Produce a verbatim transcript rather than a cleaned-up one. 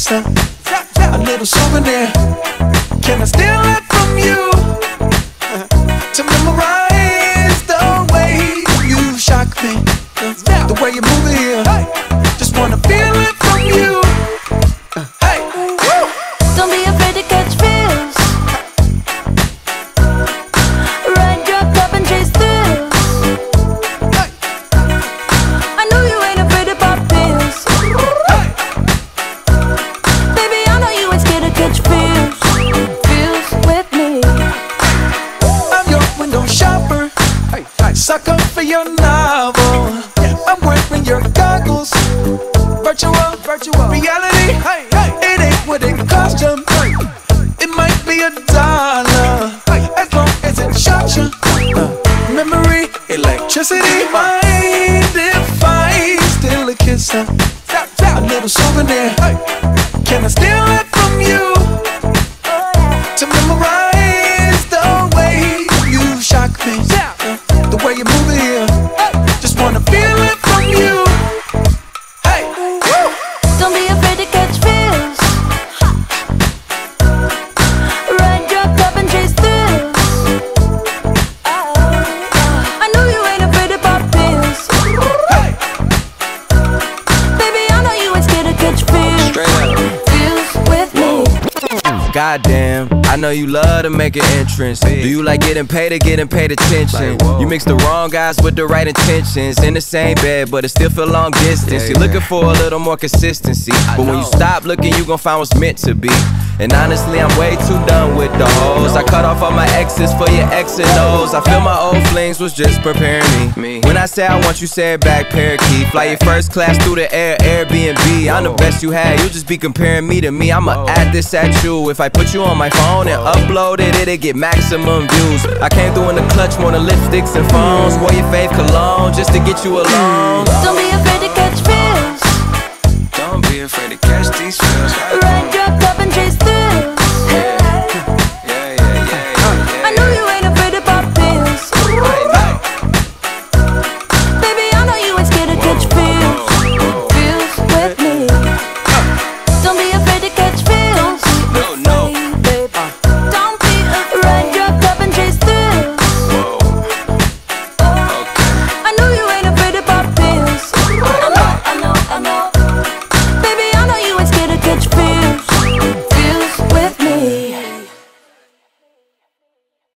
kiss, a, a little souvenir. Can I steal it from you to memorize the way you shock me, the, the way you move it here? Just wanna feel it from you. Hey, woo. Don't be afraid to catch feels. Ride your cup and chase thrills. Hey. I know you ain't afraid to pop pills. Hey. Baby, I know you ain't scared to catch feels. Feels with me. I'm your window shopper, hey, hey. Sucker for your novel. Yeah. I'm wearing your goggles. Virtual, virtual reality. Hey, hey. It ain't what it cost you. Hey. It might be a dollar, hey. As long as it shocks you. Uh, memory, electricity. Mind if I steal a kiss, uh, a little souvenir? Hey. Can I steal it from you to memorize the way you shock me, uh, the way you move it here? Just wanna feel it from you. Hey, woo. Don't be afraid to catch feels. Ride your cup and chase thrills. I know you ain't afraid to pop pills. Hey. Baby, I know you ain't scared to catch feels. Straight up. Feels with me. Goddamn, I know you love to make an entrance. Do you like getting paid or getting paid attention? You mix the wrong guys with the right intentions. In the same bed, but it still feel long distance. You're looking for a little more consistency, but when you stop looking, you gon' find what's meant to be. And honestly, I'm way too done with the hoes. I cut off all my exes for your X and O's. I feel my old flings was just preparing me. When I say I want you, say it back, parakeet. Fly your first class through the air, Airbnb. I'm the best you had, you just be comparing me to me. I'ma add this at you. If I put you on my phone and upload it, it'll get maximum views. I came through in the clutch, more than lipsticks and phones. Wore your fave cologne just to get you alone. Don't be afraid to catch feels. Don't be afraid to catch these feels. Ride your